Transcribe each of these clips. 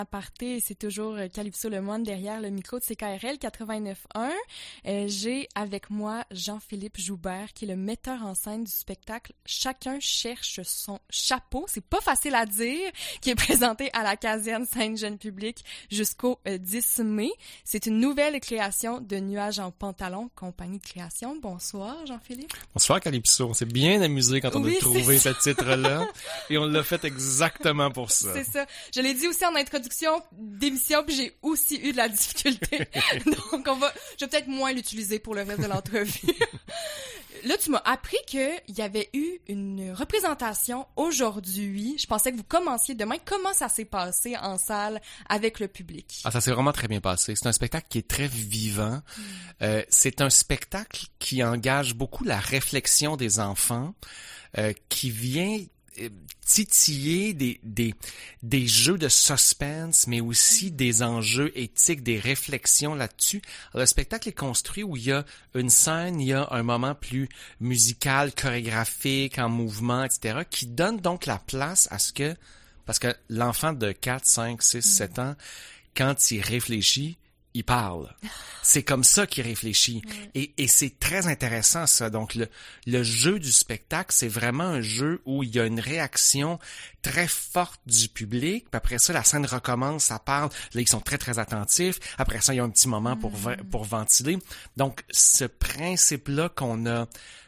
Aparté, c'est toujours Calypso Lemoine derrière le micro de CKRL 89.1. J'ai avec moi Jean-Philippe Joubert, qui est le metteur en scène du spectacle Chacun cherche son chapeau. C'est pas facile à dire, qui est présenté à la caserne Sainte-Jeanne-Publique jusqu'au 10 mai. C'est une nouvelle création de Nuages en pantalon, compagnie de création. Bonsoir, Jean-Philippe. Bonsoir, Calypso. On s'est bien amusé quand on a trouvé ce titre-là. Et on l'a fait exactement pour ça. C'est ça. Je l'ai dit aussi en introduction d'émission, puis j'ai aussi eu de la difficulté. Donc, je vais peut-être moins l'utiliser pour le reste de l'entrevue. Là, tu m'as appris qu'il y avait eu une représentation aujourd'hui. Je pensais que vous commenciez demain. Comment ça s'est passé en salle avec le public? Ah, ça s'est vraiment très bien passé. C'est un spectacle qui est très vivant. C'est un spectacle qui engage beaucoup la réflexion des enfants, qui vient titiller des jeux de suspense, mais aussi des enjeux éthiques, des réflexions là-dessus. Alors, le spectacle est construit où il y a une scène, il y a un moment plus musical, chorégraphique, en mouvement, etc., qui donne donc la place à ce que, parce que l'enfant de 4, 5, 6, 7 ans, quand il réfléchit, il parle. C'est comme ça qu'il réfléchit. Et c'est très intéressant, ça. Donc, le jeu du spectacle, c'est vraiment un jeu où il y a une réaction très forte du public. Puis après ça, la scène recommence, ça parle. Là, ils sont très, très attentifs. Après ça, il y a un petit moment pour ventiler. Donc, ce principe-là qu'on a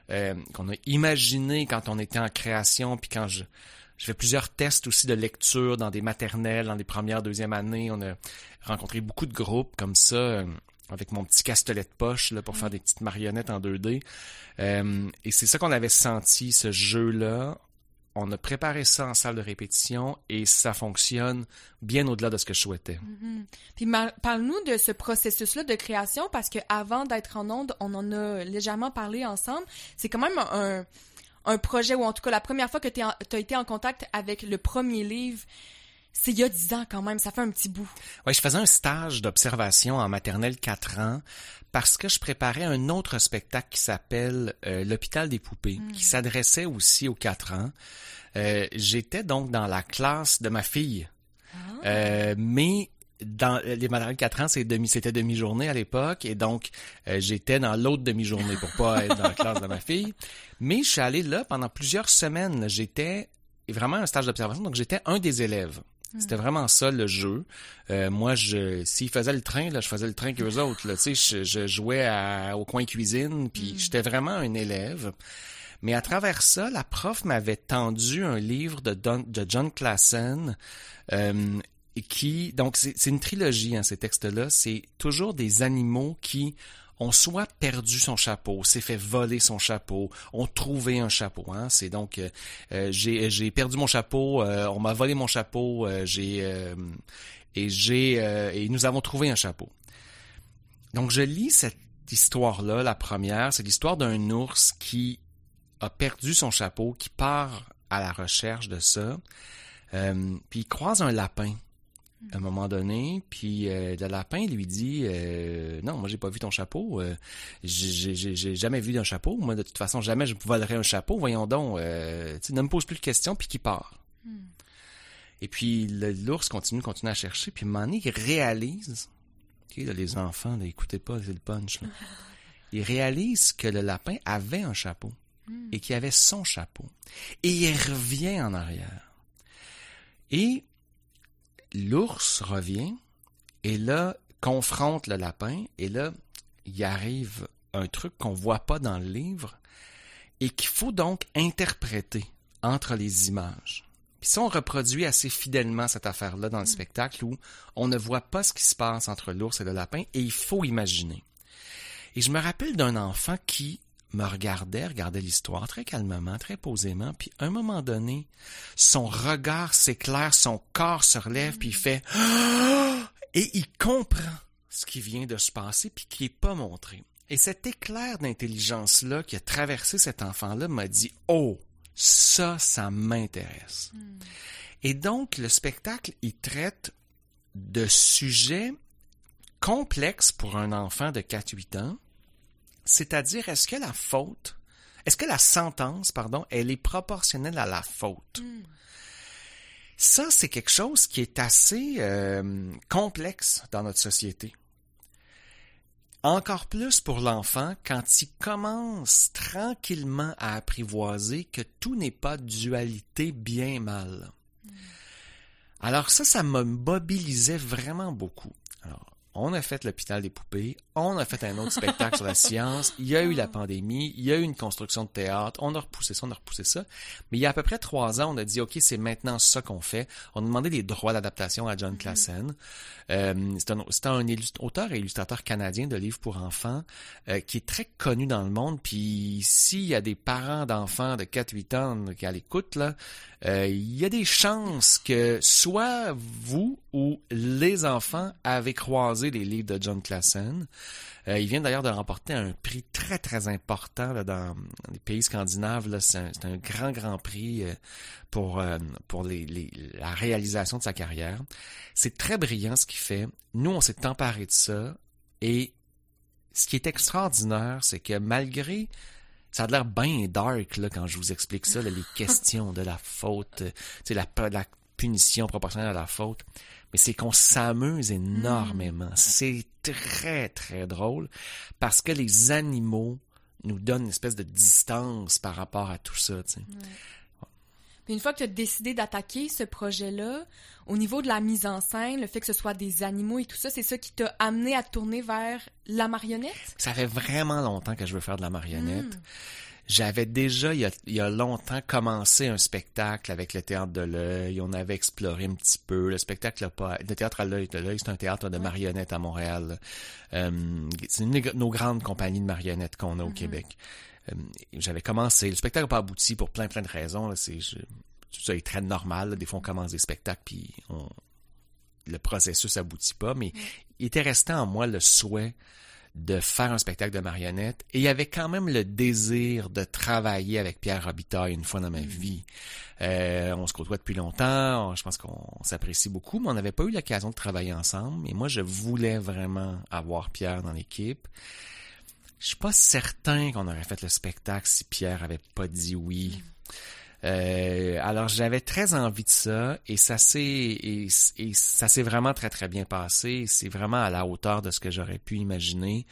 imaginé quand on était en création, puis quand je fais plusieurs tests aussi de lecture dans des maternelles, dans les premières, deuxième années. On a rencontré beaucoup de groupes comme ça, avec mon petit castelet de poche là, pour faire des petites marionnettes en 2D. Et c'est ça qu'on avait senti, ce jeu-là. On a préparé ça en salle de répétition et ça fonctionne bien au-delà de ce que je souhaitais. Puis parle-nous de ce processus-là de création, parce qu'avant d'être en onde, on en a légèrement parlé ensemble. C'est quand même un projet, ou en tout cas la première fois que t'as été en contact avec le premier livre, c'est il y a 10 ans quand même, ça fait un petit bout. Oui, je faisais un stage d'observation en maternelle 4 ans parce que je préparais un autre spectacle qui s'appelle L'Hôpital des poupées, qui s'adressait aussi aux 4 ans. J'étais donc dans la classe de ma fille, mais dans les maternelles 4 ans, c'était demi-journée à l'époque, et donc j'étais dans l'autre demi-journée pour pas être dans la classe de ma fille. Mais je suis allé là pendant plusieurs semaines. J'étais vraiment un stage d'observation, donc j'étais un des élèves. C'était vraiment ça le jeu. Moi, s'ils faisaient le train, là, je faisais le train qu'eux autres. Là, tu sais, je jouais au coin cuisine, puis j'étais vraiment un élève. Mais à travers ça, la prof m'avait tendu un livre de John Klassen, donc c'est une trilogie, hein, ces textes-là. C'est toujours des animaux qui ont soit perdu son chapeau, s'est fait voler son chapeau, ont trouvé un chapeau. Hein. C'est donc j'ai perdu mon chapeau, on m'a volé mon chapeau, et nous avons trouvé un chapeau. Donc je lis cette histoire-là, la première, c'est l'histoire d'un ours qui a perdu son chapeau, qui part à la recherche de ça, puis il croise un lapin. À un moment donné, puis le lapin lui dit non, moi j'ai pas vu ton chapeau, j'ai jamais vu d'un chapeau, moi de toute façon jamais je volerais un chapeau, voyons donc, ne me pose plus de questions, puis qu'il part. Et puis l'ours continue à chercher, puis à un moment donné, il réalise, là, les enfants, là, écoutez pas, c'est le punch, là. Il réalise que le lapin avait un chapeau, et qu'il avait son chapeau, et il revient en arrière. Et l'ours revient et là, confronte le lapin et là, il arrive un truc qu'on voit pas dans le livre et qu'il faut donc interpréter entre les images. Puis ça, on reproduit assez fidèlement cette affaire-là dans le spectacle où on ne voit pas ce qui se passe entre l'ours et le lapin et il faut imaginer. Et je me rappelle d'un enfant qui me regardait l'histoire très calmement, très posément, puis à un moment donné, son regard s'éclaire, son corps se relève, puis il fait « et il comprend ce qui vient de se passer, puis qui n'est pas montré. Et cet éclair d'intelligence-là qui a traversé cet enfant-là m'a dit « Oh, ça m'intéresse. » Et donc, le spectacle, il traite de sujets complexes pour un enfant de 4-8 ans, c'est-à-dire, est-ce que la sentence, elle est proportionnelle à la faute? Ça, c'est quelque chose qui est assez complexe dans notre société. Encore plus pour l'enfant quand il commence tranquillement à apprivoiser que tout n'est pas dualité bien-mal. Alors ça me mobilisait vraiment beaucoup. Alors, on a fait l'hôpital des poupées, on a fait un autre spectacle sur la science, il y a eu la pandémie, il y a eu une construction de théâtre, on a repoussé ça. Mais il y a à peu près 3 ans, on a dit, OK, c'est maintenant ça qu'on fait. On a demandé des droits d'adaptation à John Classen. C'est un auteur et illustrateur canadien de livres pour enfants qui est très connu dans le monde. Puis s'il y a des parents d'enfants de 4-8 ans qui à l'écoute, là, il y a des chances que soit vous ou les enfants avez croisé les livres de John Classen. Il vient d'ailleurs de remporter un prix très, très important là, dans les pays scandinaves. Là, c'est un grand prix pour la réalisation de sa carrière. C'est très brillant ce qu'il fait. Nous, on s'est emparé de ça. Et ce qui est extraordinaire, c'est que malgré... Ça a l'air bien dark là, quand je vous explique ça, là, les questions de la faute, la punition proportionnelle à la faute. Mais c'est qu'on s'amuse énormément. C'est très, très drôle parce que les animaux nous donnent une espèce de distance par rapport à tout ça. Tu sais. Puis une fois que tu as décidé d'attaquer ce projet-là, au niveau de la mise en scène, le fait que ce soit des animaux et tout ça, c'est ça qui t'a amené à te tourner vers la marionnette? Ça fait vraiment longtemps que je veux faire de la marionnette. J'avais déjà, il y a longtemps, commencé un spectacle avec le Théâtre de l'Œil. On avait exploré un petit peu. Le Théâtre à l'Œil de l'Œil, c'est un théâtre de marionnettes à Montréal. C'est une de nos grandes compagnies de marionnettes qu'on a au Québec. J'avais commencé. Le spectacle n'a pas abouti pour plein de raisons. Là. Tout ça est très normal. Là. Des fois, on commence des spectacles puis le processus aboutit pas. Mais il était resté en moi le souhait de faire un spectacle de marionnettes. Et il y avait quand même le désir de travailler avec Pierre Robitaille une fois dans ma vie. On se côtoie depuis longtemps. Je pense qu'on s'apprécie beaucoup, mais on n'avait pas eu l'occasion de travailler ensemble. Et moi, je voulais vraiment avoir Pierre dans l'équipe. Je suis pas certain qu'on aurait fait le spectacle si Pierre avait pas dit oui. Alors j'avais très envie de ça et ça s'est vraiment très très bien passé. C'est vraiment à la hauteur de ce que j'aurais pu imaginer.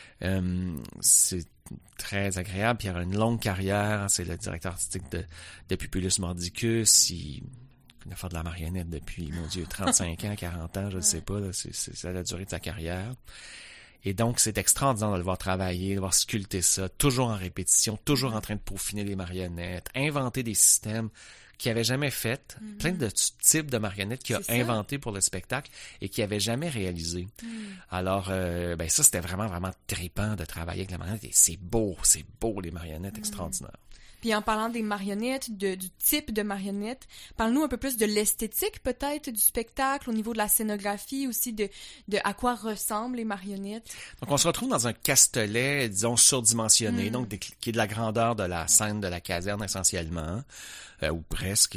C'est très agréable. Pierre a une longue carrière. C'est le directeur artistique de Pupulus Mordicus. Il a fait de la marionnette depuis, mon Dieu, 35 ans, 40 ans, je ne sais pas. Là, c'est la durée de sa carrière. Et donc, c'est extraordinaire de le voir travailler, de voir sculpter ça, toujours en répétition, toujours en train de peaufiner les marionnettes, inventer des systèmes qu'il n'avait jamais fait, plein de types de marionnettes qu'il a inventés pour le spectacle et qu'il n'avait jamais réalisé. Alors, ça, c'était vraiment, vraiment trippant de travailler avec la marionnette. Et c'est beau, les marionnettes extraordinaires. Puis en parlant des marionnettes, du type de marionnettes, parle-nous un peu plus de l'esthétique peut-être du spectacle, au niveau de la scénographie, aussi de à quoi ressemblent les marionnettes. Donc on se retrouve dans un castelet, disons, surdimensionné, donc qui est de la grandeur de la scène de la caserne essentiellement, ou presque.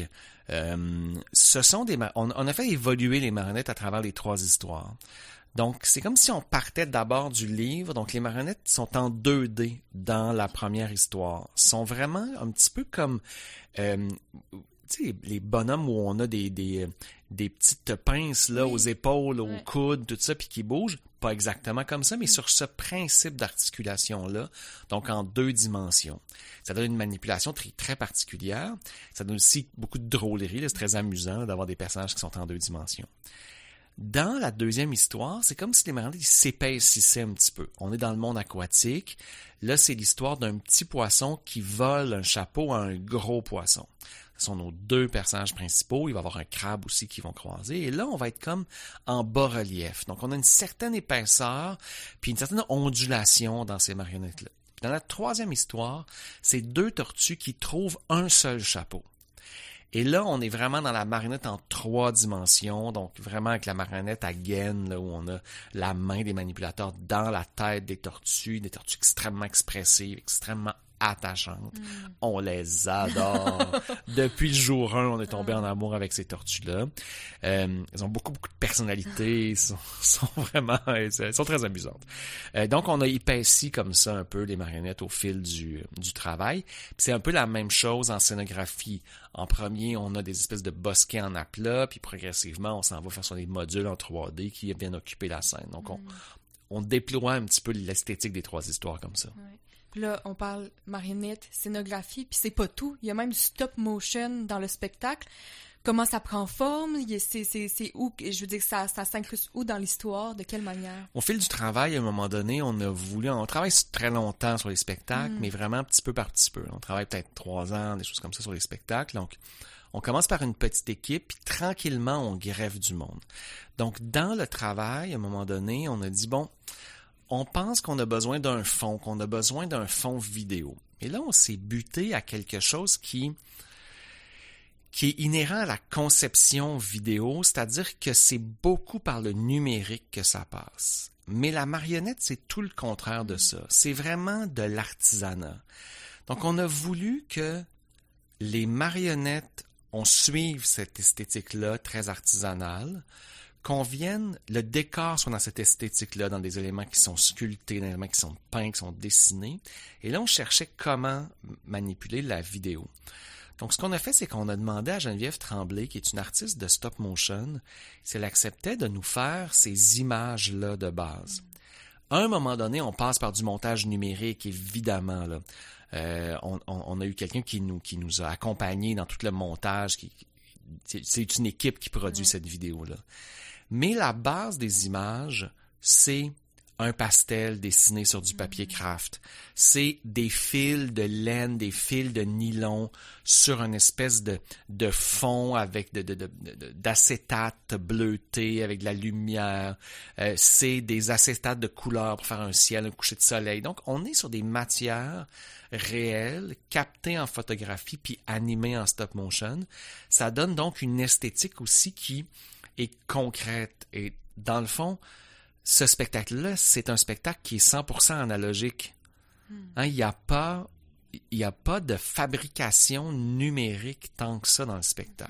Ce sont on a fait évoluer les marionnettes à travers les 3 histoires. Donc, c'est comme si on partait d'abord du livre. Donc, les marionnettes sont en 2D dans la première histoire. Sont vraiment un petit peu comme, tu sais, les bonhommes où on a des petites pinces là aux épaules, aux coudes, tout ça, puis qui bougent. Pas exactement comme ça, mais sur ce principe d'articulation-là, donc en 2 dimensions. Ça donne une manipulation très, très particulière. Ça donne aussi beaucoup de drôlerie. Là. C'est très amusant d'avoir des personnages qui sont en 2 dimensions. Dans la deuxième histoire, c'est comme si les marionnettes s'épaississaient un petit peu. On est dans le monde aquatique. Là, c'est l'histoire d'un petit poisson qui vole un chapeau à un gros poisson. Ce sont nos 2 personnages principaux. Il va y avoir un crabe aussi qui vont croiser. Et là, on va être comme en bas-relief. Donc, on a une certaine épaisseur puis une certaine ondulation dans ces marionnettes-là. Dans la troisième histoire, c'est 2 tortues qui trouvent un seul chapeau. Et là, on est vraiment dans la marionnette en 3 dimensions, donc vraiment avec la marionnette à gaine, là, où on a la main des manipulateurs dans la tête des tortues extrêmement expressives, extrêmement attachantes. On les adore. Depuis le jour 1, on est tombé en amour avec ces tortues-là. Elles ont beaucoup de personnalité, sont vraiment, elles sont très amusantes. Donc, on a épaissi comme ça un peu les marionnettes au fil du travail. Puis c'est un peu la même chose en scénographie. En premier, on a des espèces de bosquets en aplat, puis progressivement, on s'en va faire sur des modules en 3D qui viennent occuper la scène. Donc, on déploie un petit peu l'esthétique des 3 histoires comme ça. Ouais. Puis là, on parle marionnette, scénographie, puis c'est pas tout. Il y a même du stop motion dans le spectacle. Comment ça prend forme? C'est où? Je veux dire, ça s'incruste où dans l'histoire? De quelle manière? Au fil du travail, à un moment donné, on travaille très longtemps sur les spectacles, mais vraiment petit peu par petit peu. On travaille peut-être 3 ans, des choses comme ça sur les spectacles. Donc, on commence par une petite équipe, puis tranquillement, on greffe du monde. Donc, dans le travail, à un moment donné, on a dit, bon, on pense qu'on a besoin d'un fond vidéo. Et là, on s'est buté à quelque chose qui est inhérent à la conception vidéo, c'est-à-dire que c'est beaucoup par le numérique que ça passe. Mais la marionnette, c'est tout le contraire de ça. C'est vraiment de l'artisanat. Donc, on a voulu que les marionnettes, on suive cette esthétique-là très artisanale, le décor soit dans cette esthétique-là, dans des éléments qui sont sculptés, dans des éléments qui sont peints, qui sont dessinés. Et là, on cherchait comment manipuler la vidéo. Donc, ce qu'on a fait, c'est qu'on a demandé à Geneviève Tremblay, qui est une artiste de stop motion, si elle acceptait de nous faire ces images-là de base. À un moment donné, on passe par du montage numérique, évidemment, là. On a eu quelqu'un qui nous a accompagnés dans tout le montage. C'est une équipe qui produit cette vidéo-là. Mais la base des images, c'est un pastel dessiné sur du papier craft. C'est des fils de laine, des fils de nylon sur une espèce de fond avec d'acétate bleuté avec de la lumière. C'est des acétates de couleur pour faire un ciel, un coucher de soleil. Donc, on est sur des matières réelles, captées en photographie puis animées en stop motion. Ça donne donc une esthétique aussi qui est concrète. Et dans le fond, ce spectacle-là, c'est un spectacle qui est 100% analogique. Hein, il n'y a pas de fabrication numérique tant que ça dans le spectacle.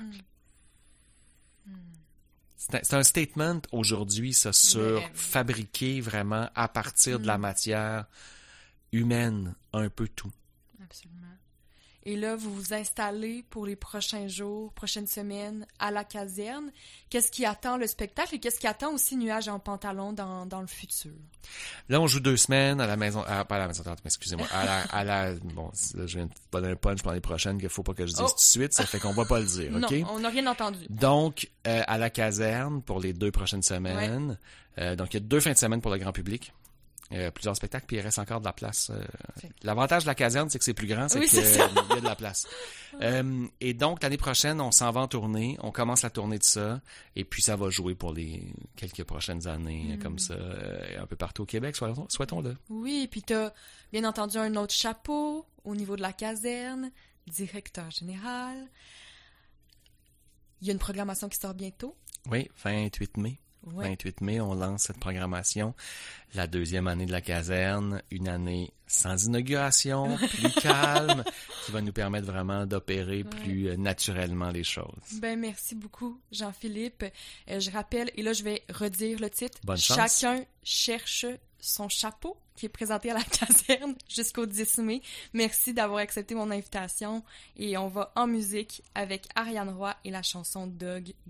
C'est un statement aujourd'hui, ça, sur fabriquer vraiment à partir de la matière humaine, un peu tout. Absolument. Et là, vous vous installez pour les prochains jours, prochaines semaines à la caserne. Qu'est-ce qui attend le spectacle et qu'est-ce qui attend aussi Nuages en pantalon dans le futur? Là, on joue 2 semaines à la maison, pas à la maison, excusez-moi, bon, là, je viens de donner un punch pour l'année prochaine qu'il faut pas que je dise tout de suite, ça fait qu'on va pas le dire, OK? Non, on n'a rien entendu. Donc, à la caserne pour les 2 prochaines semaines. Donc, il y a 2 fins de semaine pour le grand public. Plusieurs spectacles, puis il reste encore de la place. L'avantage de la caserne, c'est que c'est plus grand, c'est qu'il y a de la place. Et donc, l'année prochaine, on s'en va en tournée, on commence la tournée de ça, et puis ça va jouer pour les quelques prochaines années, comme ça, un peu partout au Québec, souhaitons-le. Oui, et puis t'as bien entendu un autre chapeau au niveau de la caserne, directeur général. Il y a une programmation qui sort bientôt. Oui, 28 mai. Ouais. 28 mai, on lance cette programmation. La 2e année de la caserne, une année sans inauguration, plus calme, qui va nous permettre vraiment d'opérer plus naturellement les choses. Ben merci beaucoup, Jean-Philippe. Je rappelle, et là je vais redire le titre. Bonne chance. Chacun cherche son chapeau, qui est présenté à la caserne jusqu'au 10 mai. Merci d'avoir accepté mon invitation et on va en musique avec Ariane Roy et la chanson Dog.